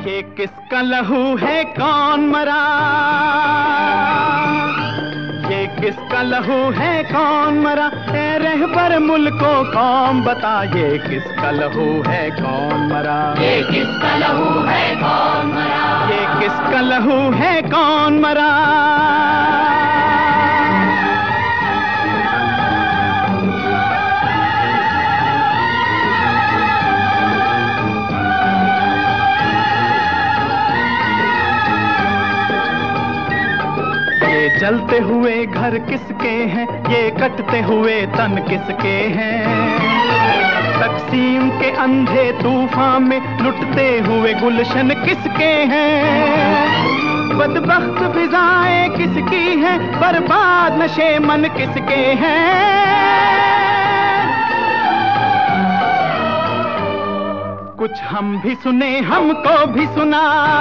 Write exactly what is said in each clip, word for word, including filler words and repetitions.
ये किसका लहू है कौन मरा, ये किसका लहू है कौन मरा, ए रहबर मुल्को कौम बता, ये किसका लहू है कौन मरा, ये किसका लहू है कौन मरा, ये किसका लहू है कौन मरा। जलते हुए घर किसके हैं, ये कटते हुए तन किसके हैं, तकसीम के अंधे तूफान में लुटते हुए गुलशन किसके हैं, बदबख्त फिजाएं किसकी हैं, बर्बाद नशे मन किसके हैं। कुछ हम भी सुने हमको भी सुना,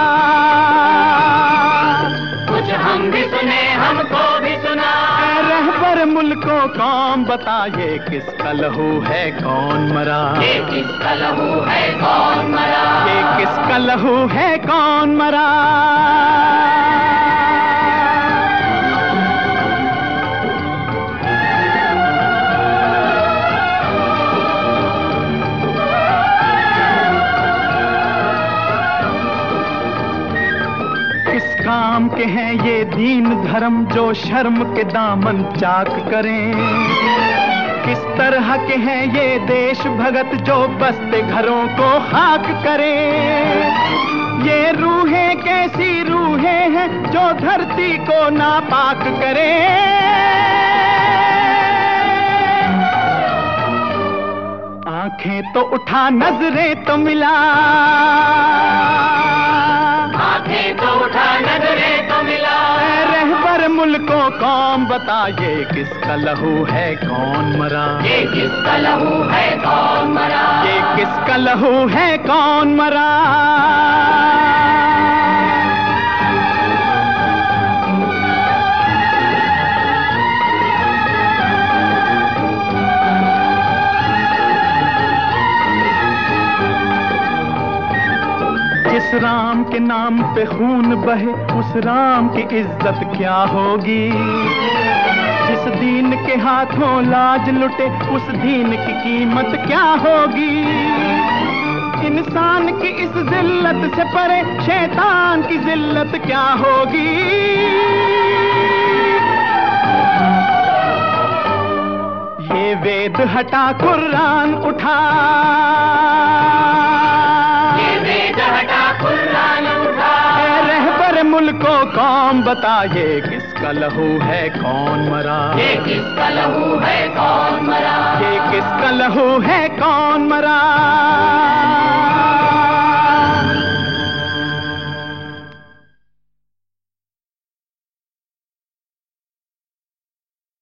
कुछ हम भी सुने हमको भी सुना, रहबर मुल्को कौम बता, ये किसका लहू है कौन मरा, ये किसका लहू है कौन मरा, ये किसका लहू है कौन मरा। काम के हैं ये दीन धर्म जो शर्म के दामन चाक करें, किस तरह के हैं ये देश भगत जो बसते घरों को खाक करें, ये रूहें कैसी रूहें हैं जो धरती को नापाक करें। आंखें तो उठा नजरें तो मिला, आंखें तो उठा नजरें तो मिला, रहबर मुल्को कौम बता, ये किसका लहू है कौन मरा, ये किसका लहू है कौन मरा, ये किसका लहू है कौन मरा। जिस राम के नाम पे खून बहे उस राम की इज्जत क्या होगी, जिस दीन के हाथों लाज लुटे उस दीन की कीमत क्या होगी। इंसान की इस जिल्लत से परे शैतान की जिल्लत क्या होगी। ये वेद हटा कुरान उठा, मुल्को कौम बता, ये किसका लहू है कौन मरा, ये किसका लहू है कौन मरा, ये किसका लहू है कौन मरा।